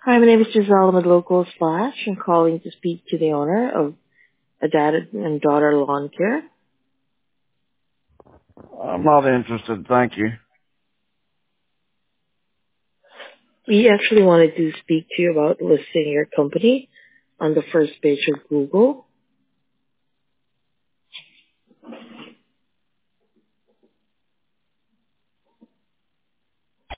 Hi, my name is Giselle with Local Splash. I'm calling to speak to the owner of a dad and daughter lawn care. I'm not interested, thank you. We actually wanted to speak to you about listing your company on the first page of Google.